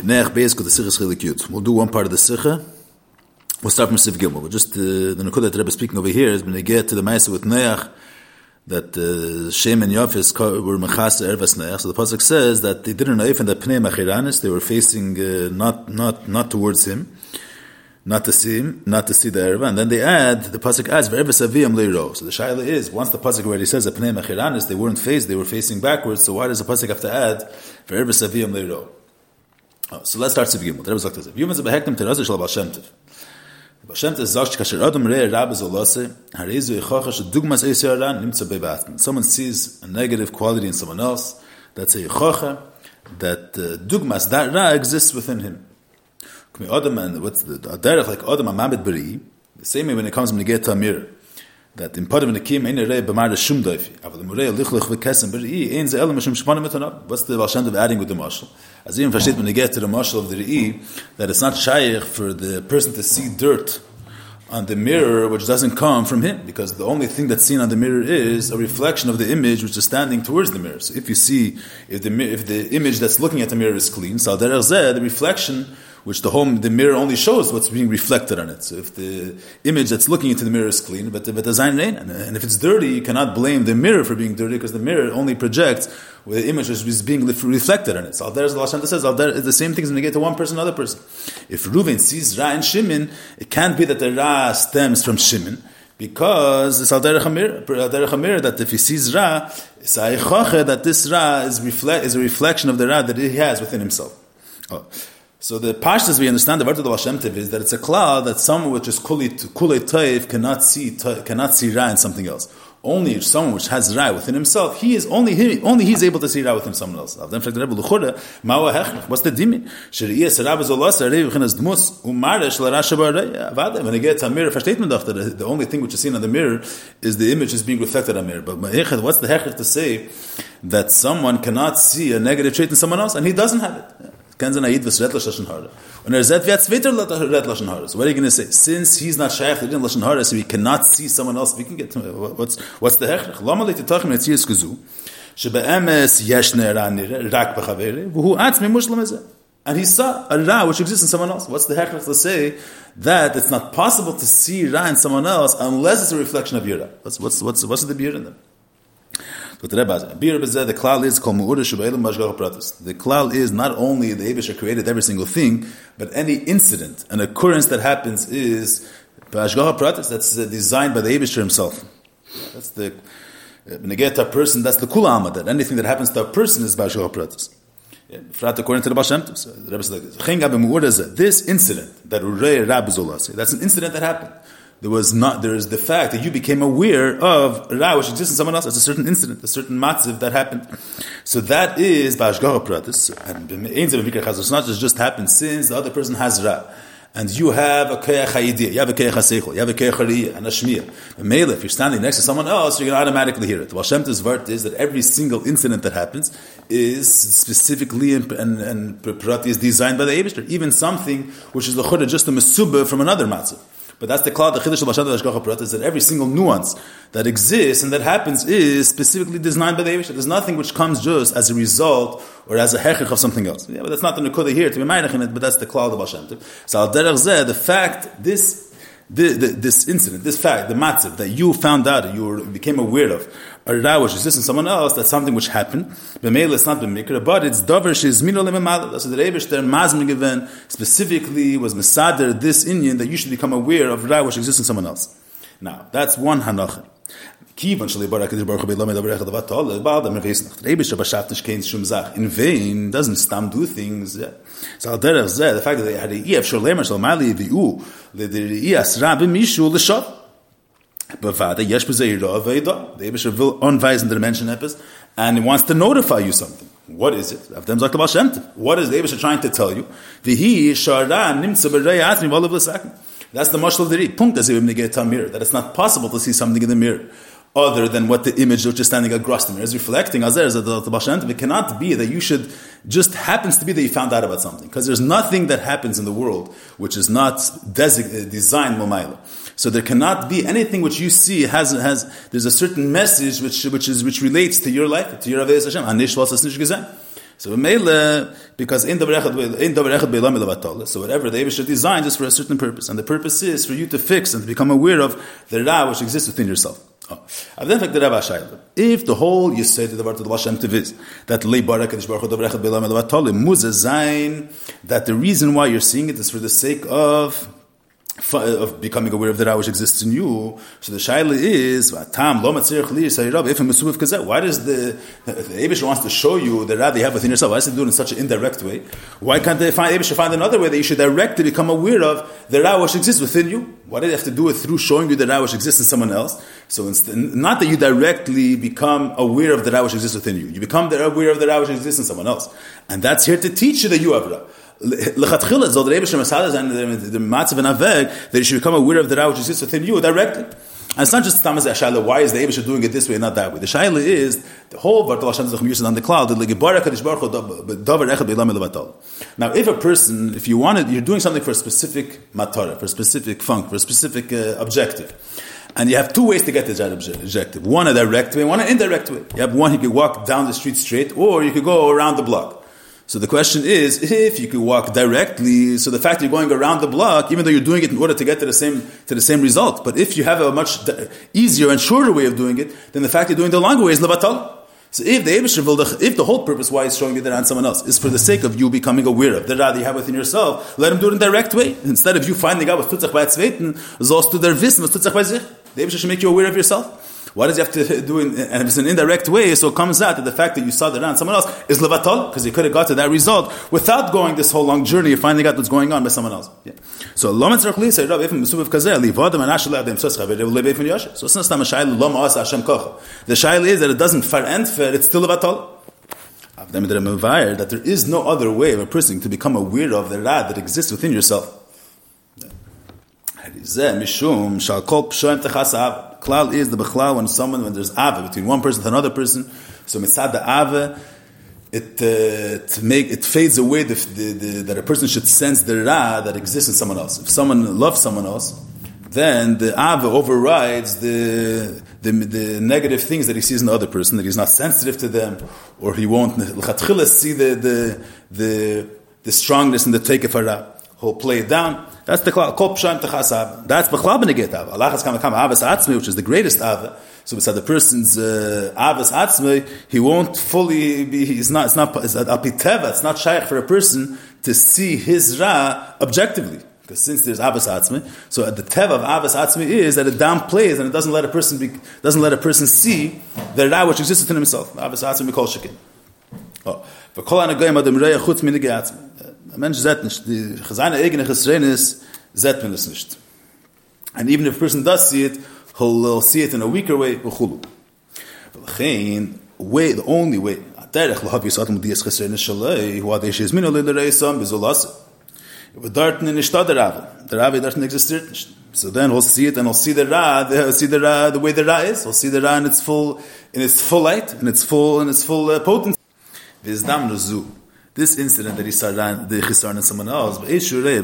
Neach Beis Kol the Sichas Chelik Yud. We'll do one part of the Sicha. We'll start from Sif Gimel. But just the Nekuda that Rebbe speaking over here is when they get to the Maisa with Neach, that Shem and Yafis were Mechas Ervas Neach. So the pasuk says that they didn't know if in the Pnei Machiranis, they were facing not towards him, not to see him, not to see the Erva. And then they add, the pasuk adds, V'Ervas Aviyam Leiro. So the Shaila is, once the pasuk already says the Pnei Machiranis, they weren't faced, they were facing backwards. So why does the pasuk have to add V'Ervas Aviyam Leiro? So let's start Sif Gimel. The Rebbe says like this: Yom Zebehektem Terazah Shel Baal Shem Tov. Baal Shem Tov sagt, Kasher Adam Rei Rabbe Zolase Harizu Yichocha Shedugmas Eiseran Nimtza Beibatman. Someone sees a negative quality in someone else. That's a Yichocha. That Dugmas, that Ra exists within him. Adam, and what's the Derech like Adam Amabed Beri? The same way when it comes to Neget Tamir. That in Padam Nekim Ein Rei B'Mar Shum Doifi. Aval Murei Lichlich V'Kesem Beri Ein Ze Elam Shem Shmanim Etanab. What's the Baal Shem Tov adding with the mashal? As even versteht when they get to the mashal of the Re'i, that it's not shaykh for the person to see dirt on the mirror which doesn't come from him, because the only thing that's seen on the mirror is a reflection of the image which is standing towards the mirror. So if you see, if the image that's looking at the mirror is clean, so the reflection which the mirror only shows what's being reflected on it. So if the image that's looking into the mirror is clean, but the design ain't, and if it's dirty, you cannot blame the mirror for being dirty, because the mirror only projects where the image is being reflected on it. So there's the Lashon says, the same things when you get to one person, another person. If Reuven sees Ra and Shimon, it can't be that the Ra stems from Shimon, because it's al derech hamir that if he sees Ra, it's a that this Ra is a reflection of the Ra that he has within himself. So the pashtas we understand the word of the Baal Shem Tov is that it's a klal that someone which is kulei toiv cannot see Ra in something else. Only someone which has Ra within himself, he's able to see Ra within someone else. What's the dimin? When you get to a mirror, the only thing which is seen on the mirror is the image is being reflected on the mirror. But what's the hechach to say that someone cannot see a negative trait in someone else and he doesn't have it? So what are you going to say? Since he's not shaykh to Lashon Hara, so he cannot see someone else, we can get to what's the hechach? Lama leititachim etzias kuzu shebe'emes yesh ne'era rak b'chavere v'hu atzmi mushlam ezeh. And he saw a Ra which exists in someone else. What's the hechach to say that it's not possible to see Ra in someone else unless it's a reflection of your Ra? What's the beer in them? But the klal is called the klal is not only the Eivisher created every single thing, but any incident, an occurrence that happens is b'ashgacha pratis. That's designed by the Eivisher himself. That's the when you get to a person, that's the kula amad. That anything that happens to a person is b'ashgacha pratis. According to the Baal Shem Tov, so the Rebbe says like this incident that Urei Rab Zolas, that's an incident that happened. There is the fact that you became aware of Ra which exists in someone else. That's a certain incident, a certain matziv that happened. So that is b'ashgacha pratis, and it's not just happened since the other person has Ra, and you have a keach ha'idiyah, you have a keach ha'seichel, you have a keach ha'riyah, and a shmiyah. If you're standing next to someone else, you're going to automatically hear it. The Baal Shem Tov's word is that every single incident that happens is specifically and prati is designed by the Eibishter. Even something which is l'chora just a mesubah from another matziv. But that's the cloud, the chiddush of Baal Shem Tov Hashgacha Pratis, is that every single nuance that exists and that happens is specifically designed by the Eivisher. There's nothing which comes just as a result or as a hechich of something else. Yeah, but that's not the nekuda here to be meinach in it, but that's the cloud of Baal Shem Tov. So al derech zeh, the fact, this incident, this fact, the matziv that you found out, you became aware of, a Ra which exists in someone else, that's something which happened. B'meila, it's not b'mikra, but it's davar she'izmino le'memala. That's the Eivisher mazmig event specifically was mesader this Indian that you should become aware of Ra which exists in someone else. Now, that's one hanacha. In vain doesn't stam do things. So the fact that they had a the Eivisher will anweisen der Menschen etwas, and he wants to notify you something. What is it? What is the Eivisher trying to tell you? That's the mashal of the Punkt that it's not possible to see something in the mirror other than what the image which is standing across the mirror is reflecting. It cannot be that you should just happens to be that you found out about something, because there's nothing that happens in the world which is not designed l'mayla. So there cannot be anything which you see has there's a certain message which relates to your life, to your Aveidas Hashem. So because in the berechad so whatever the Eibusher designed is for a certain purpose, and the purpose is for you to fix and to become aware of the ra which exists within yourself. If the whole you say to the word of the Baal Shem Tov is that that the reason why you're seeing it is for the sake of becoming aware of the ra which exists in you, so the shaila is why does the Eibusher wants to show you the ra that you have within yourself? Why does he do it in such an indirect way? Why can't the Eibusher find another way that you should directly become aware of the ra which exists within you? Why do you have to do it through showing you the ra which exists in someone else? So not that you directly become aware of the ra which exists within you, you become aware of the ra which exists in someone else, and that's here to teach you that you have ra. Lechatchila zol the Eibusher Masadas and the Matzav and Aveg that you should become aware of the ra which exists within you directly. And it's not just Tamas Shaila, why is the Eibusher doing it this way and not that way? The Shaila is the whole Bartal Hashem Zechum Yushan on the cloud. Now, if a person, if you wanted, you're doing something for a specific matara, for a specific funk, for a specific objective, and you have two ways to get to that objective: one a direct way, one an indirect way. You have one, you could walk down the street straight, or you could go around the block. So the question is, if you could walk directly, so the fact that you're going around the block, even though you're doing it in order to get to the same result, but if you have a much easier and shorter way of doing it, then the fact you're doing the longer way is levatal. So if the whole purpose why he's showing you that on someone else is for the sake of you becoming aware of the ra that you have within yourself, let him do it in a direct way. Instead of you finding out was tutzach bei zweiten, sollst du der wissen was tutzach bei sich. The Eibusher should make you aware of yourself. Why does he have to do it? And if it's an indirect way, so it comes out that the fact that you saw the ra on someone else is levatal, because you could have got to that result without going this whole long journey of finding out what's going on by someone else. Yeah. So so it's not the shaila is that it doesn't far and fair, it's still levatal. That there is no other way of a person to become aware of the ra that exists within yourself. Klal is the bechlal when there's ava between one person and another person. So mitzad the ava, it fades away that a person should sense the ra that exists in someone else. If someone loves someone else, then the ava overrides the negative things that he sees in the other person, that he's not sensitive to them, or he won't see the strongness in the take of ra. He'll play it down. That's the kol pshaim techasab. That's b'chlal b'neget ava. Allah has come avas atzmi, which is the greatest ava. So beside the person's avas atzmi, he won't fully be. It's not apiteva. It's not shaykh for a person to see his ra objectively, because since there's avas atzmi, so the teva of avas atzmi is that it downplays and it doesn't let a person see the ra which exists within himself. Avas atzmi kol shekin. V'kol anagayim adam reya chutz minigay atzmi. A Mensch zet nicht. Die seine eigene Chesrenis zet man es nicht. And even if a person does see it, he'll see it in a weaker way. The only way, derech lahav yisatem dias Chesrenis shalei, hu adei sheizminu le'lereisam bezolas. But darten nicht da der Rave. Der Rave darten existiert nicht. So then he'll see it and he'll see the ra, the way the ra is. He'll see the ra in its full light, in its full potency. V'zdam nuzu. This incident that he saw the chisarn in someone else, he sees the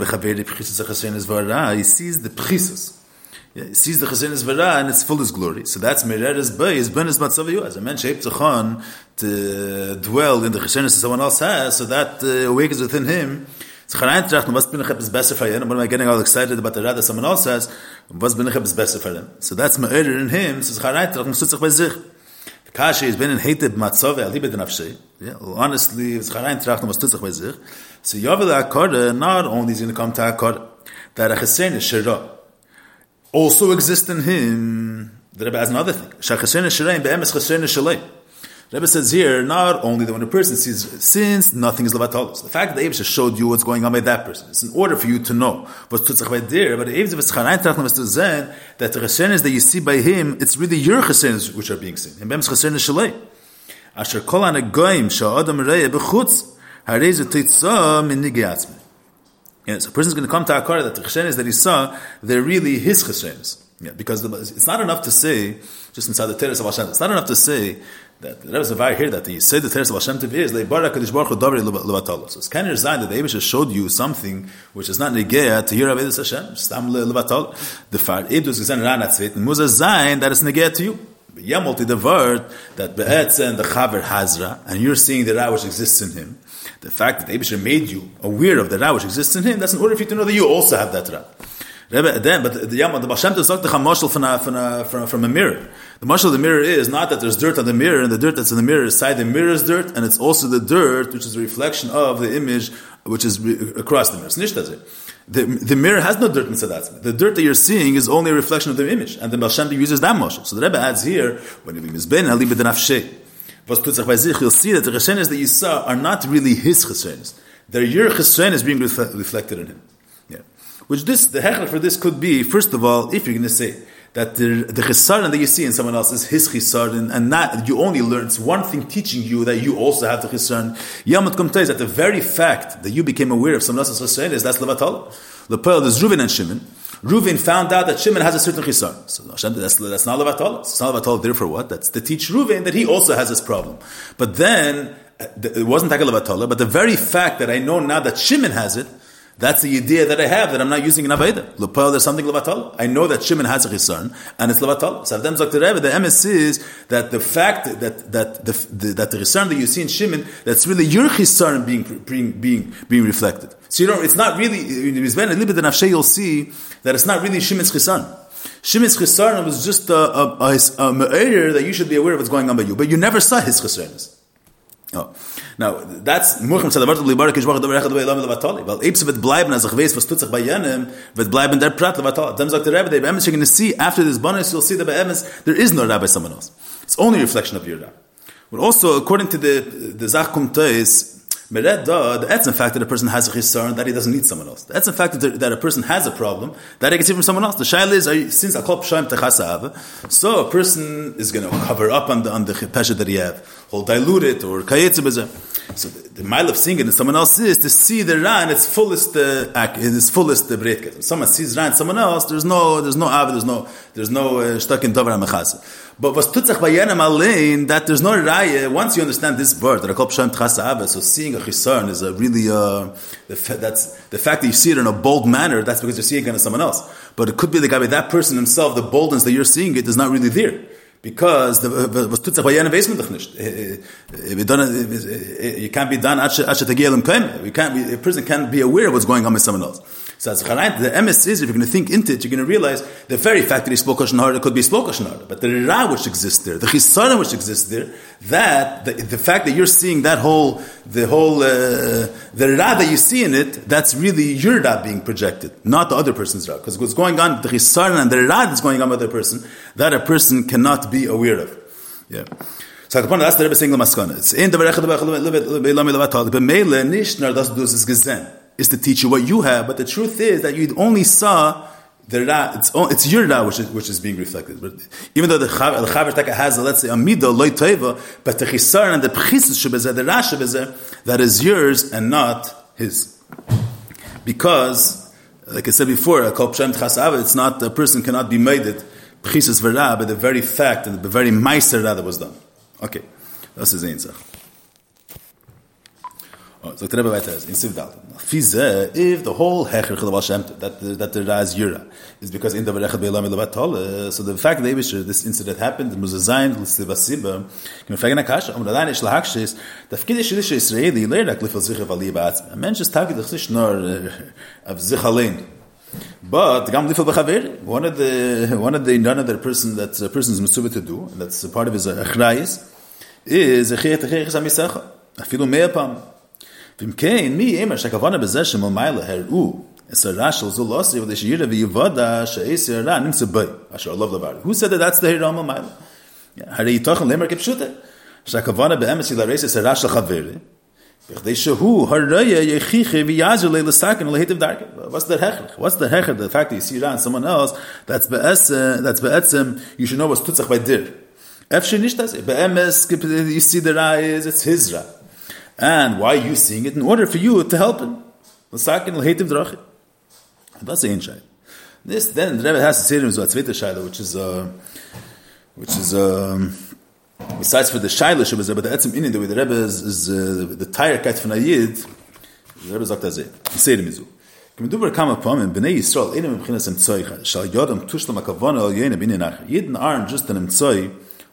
pchisus. Yeah, he sees the chesrenis v'ra in its fullest glory. So that's mereres beis benes matzav. As a man shaped tzachon to dwell in the chesrenis that someone else has, so that awakens within him. What am I getting all excited about the ra that someone else has? So that's me'erer in him. So Kashi has been in hated matzove alibe denafshe. Yeah, honestly, it's charayin trachnu mastutzach by zich. So Yovel Akkad, not only is he going to come to Akkad, that a chesrein shera also exists in him. The Rebbe has another thing. Shal chesrein sheraim be'emes chesrein shalei. The Rebbe says here, not only that when a person sees, since nothing is levatalus, the fact that the Eibusher showed you what's going on by that person, it's in order for you to know what's tutzach by there, but the Eibusher is charayin trachnu mastutzach that the chesrein that you see by him, it's really your chesrein which are being seen. And be'emes chesrein shalei. Asher kol anagoyim sha'adam reya b'chutz harei zu teitzah min nigei atzmi. Yes, a person's going to come to Akkad that the chesrenis that he saw, they're really his chesrenis. Yeah, because it's not enough to say, just inside the Teres of Hashem, it's not enough to say that the Rebbe Zavai here that he said the Teres of Hashem Tov is le'bara kadosh baruch hu davar levatalo. So it's kind of designed that the Eibusher showed you something which is not negeya to hear Avodas Hashem, stam levatalo. The far edus gezen ran atzvet muzah zayin that is negeya to you. Yamolti the word that be'etz and the chaver hazra, and you're seeing the ra which exists in him. The fact that the Eibusher made you aware of the ra which exists in him, that's in order for you to know that you also have that ra. But the Baal Shem Tov sagt a mashal from a mirror. The mashal of the mirror is not that there's dirt on the mirror, and the dirt that's in the mirror is side the mirror's dirt, and it's also the dirt which is a reflection of the image which is across the mirror. The mirror has no dirt inside that. The dirt that you're seeing is only a reflection of the image, and the Baal Shem Tov uses that mashal. So the Rebbe adds here, when you mizben ali b'denafshei, you'll see that the chesronos that you saw are not really his chesronos. They're your chesronos being reflected in him. Which the hechler for this could be, first of all, if you're going to say that the chisaron that you see in someone else is his chisaron, and not you only learn, it's one thing teaching you that you also have the chisaron. Yamot Kumtei is that the very fact that you became aware of someone else's chisaron is that's levatala. Lepel is Reuven and Shimon. Reuven found out that Shimon has a certain chisaron. So Hashem, that's not levatala. It's not levatala. Therefore, what? That's to teach Reuven that he also has this problem. But then it wasn't taka levatala. But the very fact that I know now that Shimon has it, that's the idea that I have that I'm not using in Aveda. L'pel, there's something levatal. I know that Shimon has a chisaron and it's levatal. So Avdem Zok Rebbe, the emes is that the fact that the chisaron that you see in Shimon, that's really your chisaron being reflected. So it's not really. You'll see that it's not really Shimon's chisaron. Shimon's chisaron was just a me'er that you should be aware of what's going on by you, but you never saw his chisaronos. Oh. Now, that's Murchem Tzadavart Libarak Kishbach Davarech Advei Elam Levatali. Well, Eibs wird bleiben, as ich weiß, was tut sich bei jenem, wird bleiben der Prat Levatali. Then sagt the Rebbe, you're going to see, after this bonus, you'll see that by Emes, there is no Rabbi by someone else. It's only a reflection of your Rabbi. But also, according to the Zach Kumtais, the etzem fact that a person has a chisaron, that he doesn't need someone else. The etzem fact that a person has a problem, that he can see from someone else. The shaila is, since Akol P'shaim Techasa, so a person is going to cover up on the pesha that he have, or dilute it, or kayetze b'zeh. So the mile of seeing it in someone else is to see the ra in its fullest breitkeit. When someone sees ra in someone else, there's no stuck in davar hamechasa. But was tutzach bayenem alein that there's no raya. Once you understand this word, that a kol p'shaim t'chasa ava, so seeing a chisaron is a really that's the fact that you see it in a bold manner. That's because you're seeing it in someone else. But it could be the guy by that person himself. The boldness that you're seeing it is not really there. Because was tutzach bayenem veisman doch nicht. You can't be done. A person can't be aware of what's going on with someone else. So as the emes is, if you're going to think into it, you're going to realize the very fact that he spoke Lashon Hara could be spoke Lashon Hara, but the ra which exists there, the chisaron which exists there, that the fact that you're seeing that the ra that you see in it, that's really your ra being projected, not the other person's ra. Because what's going on, the chisaron and the ra that's going on with the other person, that a person cannot be aware of. Yeah. So that's the Rebbe saying l'maskana. It's in the is to teach you what you have, but the truth is that you only saw the ra. It's your ra which is being reflected. But even though the chaver taka has, let's say, a midah loy teva, but the chisaron and the pchisus shebezeh, the ra shebezeh, that is yours and not his. Because, like I said before, a kol p'shem t'chasava, it's not, the person cannot be made it pchisus v'ra, but the very fact and the very meiser ra that was done. Okay, that's his answer. So the Rebbe writes in Sivdal, if the whole hecher chel Baal Shem Tov, that the ra is yura, is because in the berechad be'elam levatol. So the fact that this incident happened, the muzazayin l'sivasiba, can fragen akasha. Amradayin ish lahakshis. Tafkid ish Israeli leirak lifal zichar v'aliyah ba'atzmi. A man just target the chish nor of zichalein. But gam lifal b'chaver. One of the none of the person that's a person's mitzvah to do, and that's a part of his achrayis, is echiyat hamisacha. Afilu me'apam. Who said that that's the Hiram Maila? Hari Yitochen Lemer Kipshute. Shakavana be'emes yilareis es harash l'chaveri. B'chdei shehu haraya yechiche v'yazer le'lesaken le'hitiv darke. What's the hecher? What's the hecher? The fact that you see Ra and someone else, that's be'etzem, you should know what's tutzach by dir. Efshe nishtas, be'emes, you see the Ra is, it's his Ra. And why are you seeing it? In order for you to help him. L'saken le'hitiv darke. That's the insight. This, then the Rebbe has to say to him, Zweite Shaila, which is besides for the Shaila Shabbat, but the Etzim Inin, the way the Rebbe is the tire kat from Ayid, the Rebbe sagt azeh. He said to Mizu, Kim duver kam upon him, Bnei Yisrael, einem B'chinas Emtzoy, Shal Yodam Tushlam HaKavana Al Yena B'inei Nacher. Jeden aren't just an Emtzoy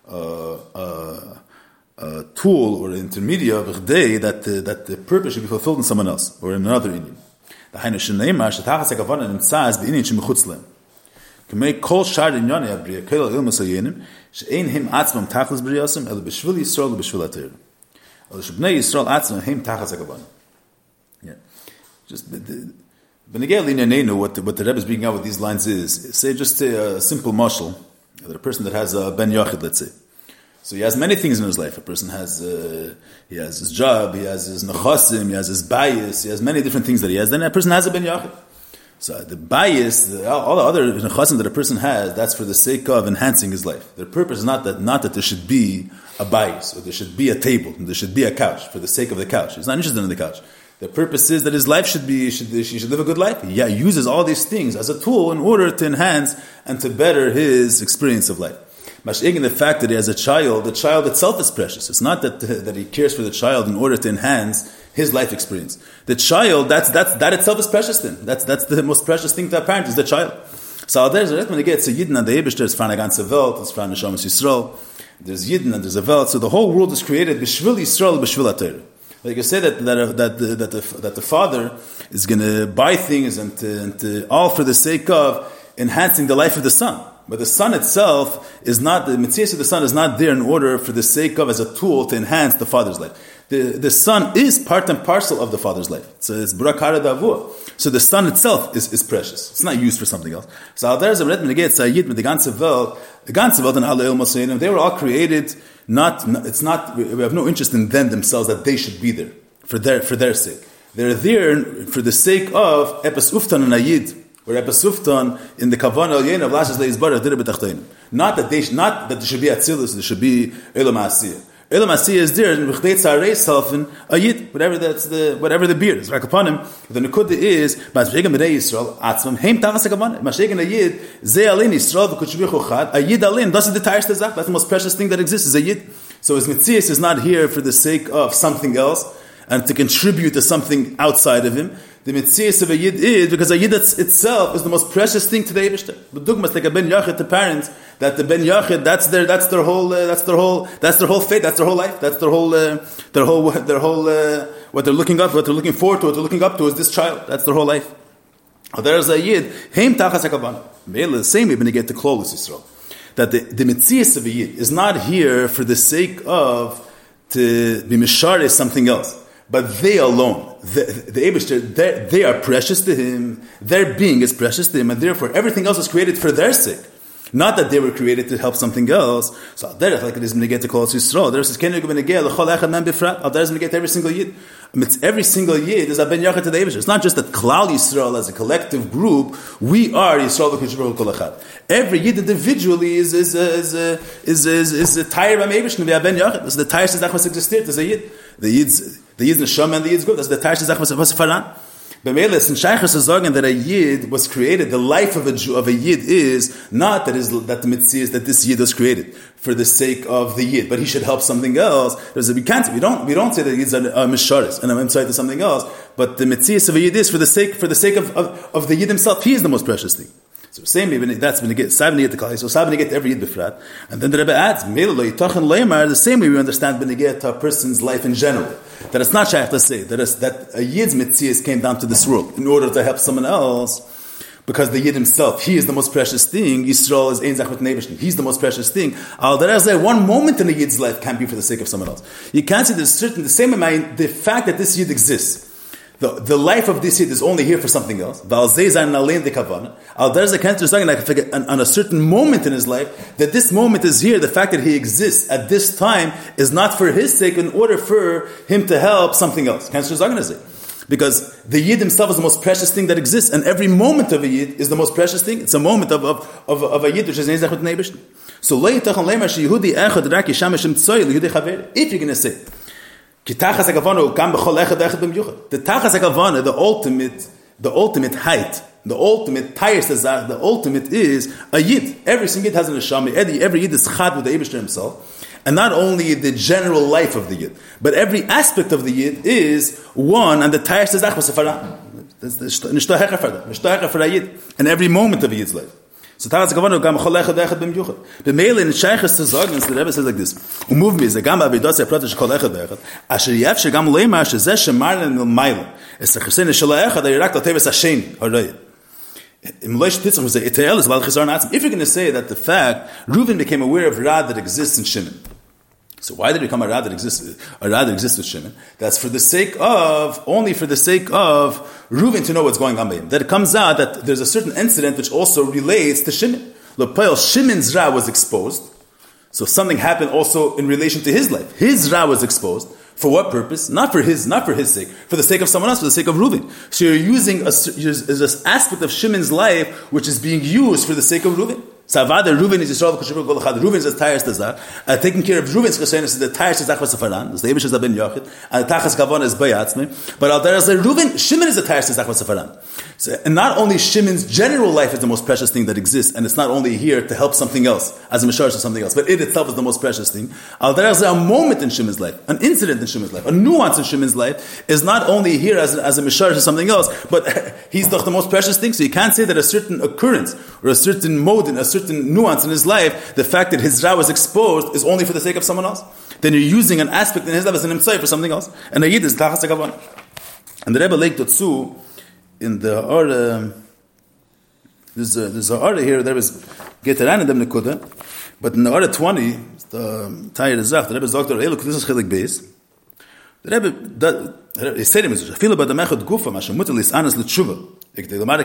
tool or intermediate of day that the purpose should be fulfilled in someone else or in another Indian. The Hainu Sheneimar Shetachas HaKavana Nimtzaz B'Inyan Shemechutz Lehem. K'mei kol shar inyonei habriya kol ilmus hayenim she'ein him atzmam tachlis b'riyasim ela b'shvil Yisrael b'shvil HaTorah. Ela shebnei Yisrael atzmam him tachas HaKavana. Yeah. Just B'negei l'inyanenu, what the Rebbe is bringing out with these lines is, say just a simple mashal, that a person that has a ben yachid, let's say. So he has many things in his life. A person has, he has his job, he has his nechasim, he has his bias, he has many different things that he has. Then a person has a ben yachid. So the bias, all the other nechasim that a person has, that's for the sake of enhancing his life. Their purpose is not that there should be a bias, or there should be a table, there should be a couch, for the sake of the couch. He's not interested in the couch. The purpose is that his life he should live a good life. He uses all these things as a tool in order to enhance and to better his experience of life. Mash'egin, the fact that he has a child, the child itself is precious. It's not that he cares for the child in order to enhance his life experience. The child, that itself is precious to him. That's the most precious thing to a parent, is the child. So there's a when it's a Yidden and the Eibishter, it's Fran Ganze Welt, it's Fran Neshamas Yisrael. There's Yidden and there's a Welt. So the whole world is created b'shvil Yisrael, b'shvil HaTorah. Like you say that the father is going to buy things and to all for the sake of enhancing the life of the son. But the son itself is not, the mitzvah of the son is not there in order for the sake of, as a tool to enhance the father's life. The son is part and parcel of the father's life. So it's burakara davua. So the son itself is precious. It's not used for something else. So there's a red meneget sayyid with the ganze Welt and alle ilmoseinim. They were all created. We have no interest in them themselves that they should be there for their sake. They're there for the sake of epes uftan and ayid, or epes uftan in the kavanah al yen of lashes leizbar did it b'tachtein. Not that there should be atzilus, there should be elam asiyah. Elam asiyah is there in b'chdei tzarei selfin ayid, whatever the beard is. Right upon him, the nekuda is masbegam b'nei Yisrael atzmam heim tavas hakavanah. Mashegam ayid ze alin Yisrael v'kutzvichu chad ayid alin. That's the entire stazach. That's the most precious thing that exists, is ayid. So his mitzias is not here for the sake of something else and to contribute to something outside of him. The mitzias of a yid is because a yid itself is the most precious thing to the Eibishter. The dogmas like a ben yachid to parents, that the ben yachid that's their whole faith, that's their whole life, that's their whole what they're looking up, what they're looking forward to, what they're looking up to is this child. That's their whole life. There's a yid heim tachas hakavanah. The same even to get to Klolus Yisrael. That the mitzias of a yid is not here for the sake of to be mishar is something else. But they alone, the Eibishter, they are precious to him, their being is precious to him, and therefore everything else is created for their sake. Not that they were created to help something else. So Al-Derech, like it is Menegeh to Klolus Yisrael, there says, Keneg Menegeh, L'chol Echad Man Bifrat, Al-Derech is Menegeh to every single yid. Every single yid is a ben yachid to the Eibishter. It's not just that Klal Yisrael as a collective group, we are Yisrael v'kushbru kol echad. Every yid individually is a tire b'am Eibishter, v'ya ben yachid. That's the tire shezach was existiert, as a yid. The yid's neshama and the yid's good. That's the tire shezach was faran. B'meiles and shaychus is saying that a yid was created. The life of a yid is not that the mitzvah is that this yid was created for the sake of the yid, but he should help something else. We don't say that yid's are misharis and I'm inside to something else. But the mitzvah of a yid is for the sake of the yid himself. He is the most precious thing. So same that's when you get Sabni to Kali, so Sabni get every Yid Befrat. And then the Rebbe adds, the same way we understand Benegeh to a person's life in general. That it's not shaykh to say that a Yid's mitzias came down to this world in order to help someone else, because the Yid himself, he is the most precious thing. Yisrael is Ein Zach with Neibishn. He's the most precious thing. One moment in a Yid's life can't be for the sake of someone else. You can't see the same amount, the fact that this Yid exists. The life of this Yid is only here for something else. On a certain moment in his life, that this moment is here, the fact that he exists at this time is not for his sake in order for him to help something else. Because the Yid himself is the most precious thing that exists, and every moment of a Yid is the most precious thing. It's a moment of a Yid which is Nezach with Neibishn. So, if you're going to say, the tachas hakavana, the ultimate height, the ultimate tires, the ultimate is a yid. Every single yid has an neshama. Every yid is chad with the Eibishter himself, and not only the general life of the yid, but every aspect of the yid is one. And the tires is achvas sefaran. And every moment of a yid's life. So Tachas Kavanah gam chol echad echad b'miyuchad. B'meile in Sheiches to sagen, the Rebbe says like this, move me, ze gam abidas pratish chol echad echad, asher yefshe gam leimar shezeh shemarlen l'mayla. Es a chesene shel echad, ayirak l'teves Hashem, harayit. If you're going to say that the fact Reuven became aware of Rad that exists in Shimon, so why did it become a Rad that exists with Shimon? That's only for the sake of Reuven to know what's going on by him. That it comes out that there's a certain incident which also relates to Shimon. Shimon's Ra was exposed, so something happened also in relation to his life. His Ra was exposed. For what purpose? Not for his sake. For the sake of someone else, for the sake of Reuven. So you're using this aspect of Shimon's life which is being used for the sake of Reuven. Savada Reuven is Yisrael Kosher Kol Echad. Reuven is the Tayas Tazar. Taking care of Reuven's Chesed is the Tayas Tazar Vasafaran. The Eibush is the Ben Yochid. And the Tachas Kavanah is Bayatzme. But al Deras Reuven, Shimon is the Tayas Tazar Vasafaran. So, and not only Shimon's general life is the most precious thing that exists, and it's not only here to help something else, as a Mishar to something else, but it itself is the most precious thing. Al Deras, a moment in Shimon's life, an incident in Shimon's life, a nuance in Shimon's life is not only here as a Mishar to something else, but he's the most precious thing. So you can't say that a certain occurrence or a certain mode and a certain nuance in his life, the fact that his Ra was exposed is only for the sake of someone else. Then you're using an aspect in his life as an imtzai for something else. And the Yid is Tachas HaKavanah. And the Rebbe Leik Totsu, in the Ara, there's a Ara here, there is Geteran in Dem Nekuda, but in the Ara 20, the Tayir Zach, the Rebbe is Dr. Eluk, this is Chilik Beis. The Rebbe, he said him, Afilu b'damechot gufa, masha mutal is anas l'tshuva. The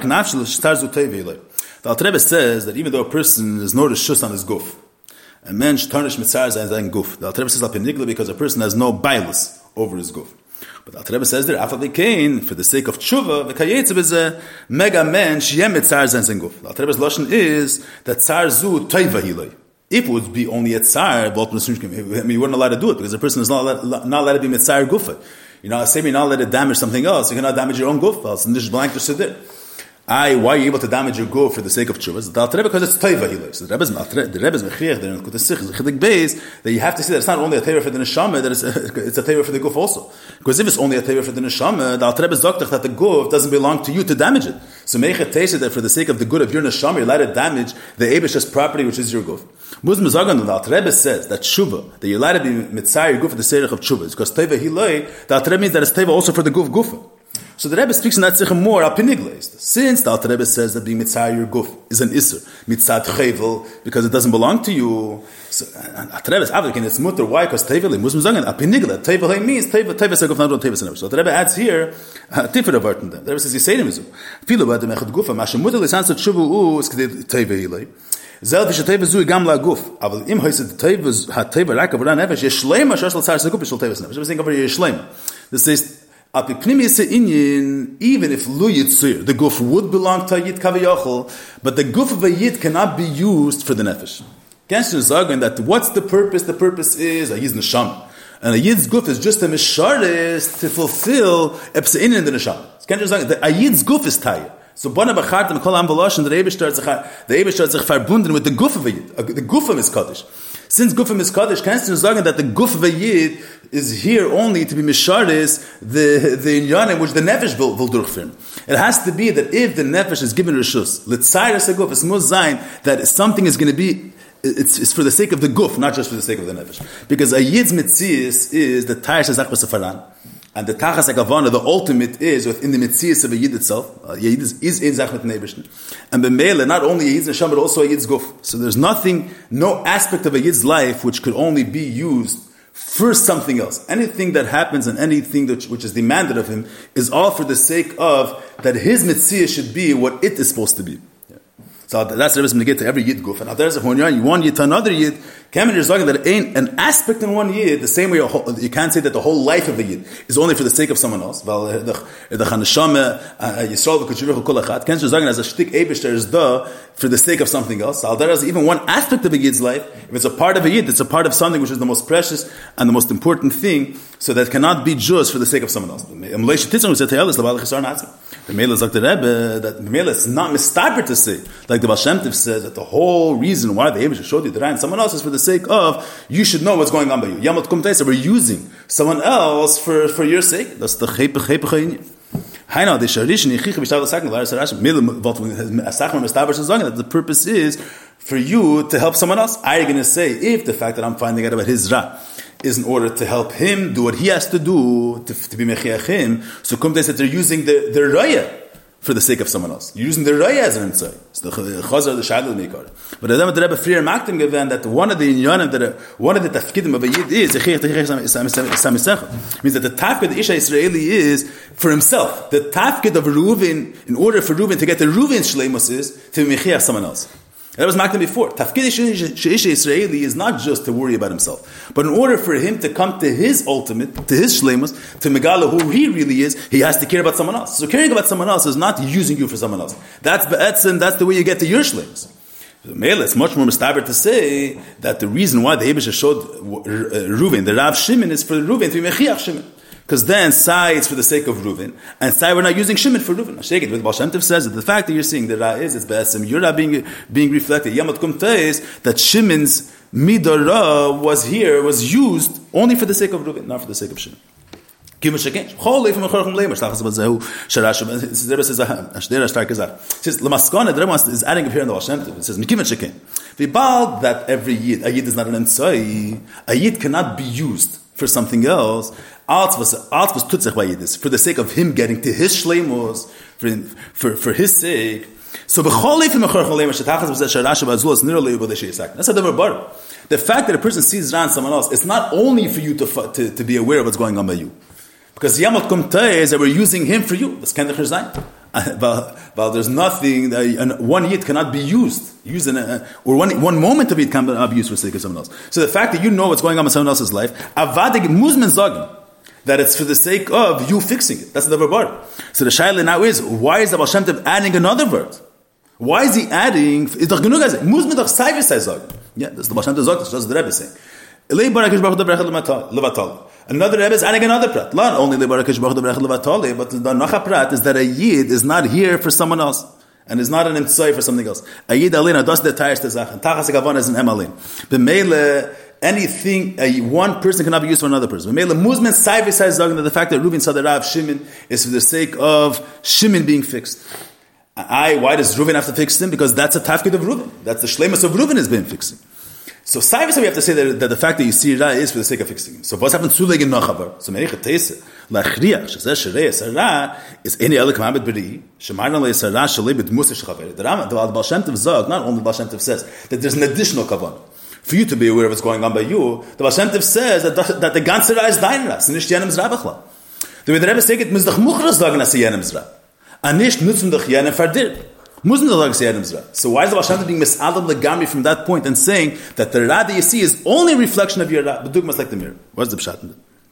Alter Rebbe says that even though a person is no reshus on his guf, a mensch tarnish mitzar zayin guf. The Alter Rebbe says al penigla because a person has no bailus over his guf. But the Alter Rebbe says there, after they came, for the sake of tshuva, the kayetzav is a mega mensch yem mitzar zayin guf. The Alter Rebbe's lashon is that tzar zu toiva hiloi. If it would be only a tzar, you wouldn't allow to do it because the person is not allowed to be mitzar gufa. Say you're not allowed to damage something else, you cannot damage your own guf. And this is blank to siddur. Why are you able to damage your guf for the sake of tshuva? The Alter Rebbe because it's toiva hiloi. So the Rebbe's mechriach there in Kutei Sichos Chilik Beis that you have to see that it's not only a teva for the neshama, that it's a teva for the guf also. Because if it's only a teva for the neshama, the Alter Rebbe's doctor that the guf doesn't belong to you to damage it. So meichet teisha that for the sake of the good of your neshama, you're allowed to damage the Eibish's property, which is your guf. Muslim Zagan, the Alter Rebbe says that tshuva, that you're allowed to be mitzayir your guf for the sake of tshuva, because teva hiloi, the Alter Rebbe means that it's teva also for the guf gufa. So the Rebbe speaks in that Sicha more al penigla. Since the Alter Rebbe says that being mitzayir your guf is an isser, mitzad chevel, because it doesn't belong to you. So Alter Rebbe is advocating it's mutter. Why? Because tevel Muslim Zagan al penigla. Tevel means tevel seguf not tevel senev. So the Rebbe adds here tifur of in them. The Rebbe says yisayim izu. Filu b'adem echad gufa mashem mutter lisanz tshuva u is kedei tevel hilei. Zel v'sheteva zui gam la guf. Aval im hoyset teva hateva rak avra nefesh yeshleima shosh l'tzar seguf b'shel teva senev. We're saying over yeshleima. This says. Even if lu yitzir, the guf would belong to a yid kaviyachol, but the guf of a yid cannot be used for the nefesh. Can't you say that what's the purpose? The purpose is a yid's neshama, and a yid's guf is just a misharis to fulfill epsein in the neshama. Can't you say that a yid's guf is tayah? So bona b'chartem kol am v'loshen the Eibishter sich verbunden with the guf of a yid, the guf of his kaddish. Since gufim is kaddish, can't you say that the guf of a yid is here only to be misharis the inyanim which the nefesh will durchführen. It has to be that if the nefesh is given rishus, l'tzayres a guf, it's must zayin that something is going to be. It's for the sake of the guf, not just for the sake of the nefesh. Because a yid's mitzias is the tayr shazach b'safaran. And the Tachas HaKavanah, the ultimate is within the Metzias of a Yid itself. Yid is in Zachmet Neibishn. And B'meila, not only a Yid's Neshama, but also a Yid's Guf. So there's no aspect of a Yid's life which could only be used for something else. Anything that happens and anything which is demanded of him is all for the sake of that his Metzias should be what it is supposed to be. So that's the Rebbe's going to get to every Yid guf. And out there's one Yid to another Yid. Kamen is talking that it ain't an aspect in one Yid, the same way you can't say that the whole life of a Yid is only for the sake of someone else. Well, the Chaneshama, Yisrael, V'kutshuruchu kol echad. Kamen is talking as a shtik Eibishter is for the sake of something else. So there is even one aspect of a Yid's life. If it's a part of a Yid, it's a part of something which is the most precious and the most important thing, so that cannot be just for the sake of someone else. The Mela is like the Rebbe, that Mela is not mistaper to say, like the Baal Shem Tov says, that the whole reason why the Eibishter showed you the Ran someone else is for the sake of, you should know what's going on by you. Yamot Kum Teisa, we're using someone else for your sake. That's the Chepech Cha'inyan. Haino the sharish ni khikh bishtav second la sarash mil what asachma mistavish is that the purpose is for you to help someone else. Are you going to say if the fact that I'm finding out about his ra is in order to help him do what he has to do to be mechiach him, so come that they're using the raya for the sake of someone else. You're using the raya as an insight. It's the chazar, the shadal maker. But the Rebbe Frier Maktim given that one of the inyanim, that one of the tafkidim of a yid is means that the tafkid of Isha Israeli is for himself. The tafkid of Reuven, in order for Reuven to get the Reuven shleimus, is to mechiach someone else. That was Maktim before. Tafkid Isha Israeli is not just to worry about himself, but in order for him to come to his ultimate, to his shleimus, to megala who he really is, he has to care about someone else. So caring about someone else is not using you for someone else. That's be'etzim, that's the way you get to your shleimus. It's much more mistaber to say that the reason why the Eibusha showed Reuven, the Rav Shimon, is for Reuven to be mechiach Shimon. Because then Sai is for the sake of Reuven, and Sai we're not using Shimon for Reuven. What the Baal Shem Tov says that the fact that you're seeing the Ra is be'etzim, you're not being reflected. Yamot Kumta is that Shimon's Midara was used only for the sake of Reuven, not for the sake of Shimon. It says, Lamaskana, the Rebbe is adding up here in the Baal Shem Tov. It says, that every Yid, a Yid is not an Ensai, a Yid cannot be used for something else. For the sake of him getting to his shleimus, for his sake. So that's the fact that a person sees around someone else, it's not only for you to be aware of what's going on by you. Because Yamot Kumtei is that we're using him for you. That's kind of Chirzayin. But there's nothing, one yid cannot be used or one moment of it cannot be used for the sake of someone else. So the fact that you know what's going on in someone else's life, avadig muzmen zagim, that it's for the sake of you fixing it. That's the word. So the shaila now is, why is the Baal Shem Tov adding another word? Why is he adding? It's doch genug as muzmen doch sayvis zagim. Yeah, that's the Baal Shem Tov zagim. That's the Rebbe saying. Another Rebbe is adding another prat. Not only but the Nacha prat is that a Yid is not here for someone else and is not an insight for something else. A Yid alina does the tires to Zach and Tachas Gavon is an emalin. B'meile anything one person cannot be used for another person. B'meile muzmen sai besides that the fact that Reuven saw the Rav Shimon is for the sake of Shimon being fixed. Why does Reuven have to fix him? Because that's a tafkid of Reuven. That's the shleimus of Reuven is being fixing. So Saivus, we have to say that the fact that you see Ra is for the sake of fixing him. So what's happened to Sulegim Nachavar? So Merichet Teise, Lachriach, Shazeh Sherei Sarah, is any other commandment B'ri, Shemarna Le Sarah Shalei B'Dmusa Shechaver. The Baal Shem Tov Zog, not only the Baal Shem Tov says that there's an additional kavanah for you to be aware of what's going on by you. The Baal Shem Tov says that the ganze Ra is dein Ra, Sinish Yenem's Ra B'chla. The way the Rebbe says it, Mizdach Muchras sagen, as Yenem's Ra. Anish nutzen doch Yenem Fardir. So why is the Baal Shem Tov being mis'adam legami from that point and saying that the Ra that you see is only a reflection of your Ra, but dugmas like the mirror? What's the pshat in it?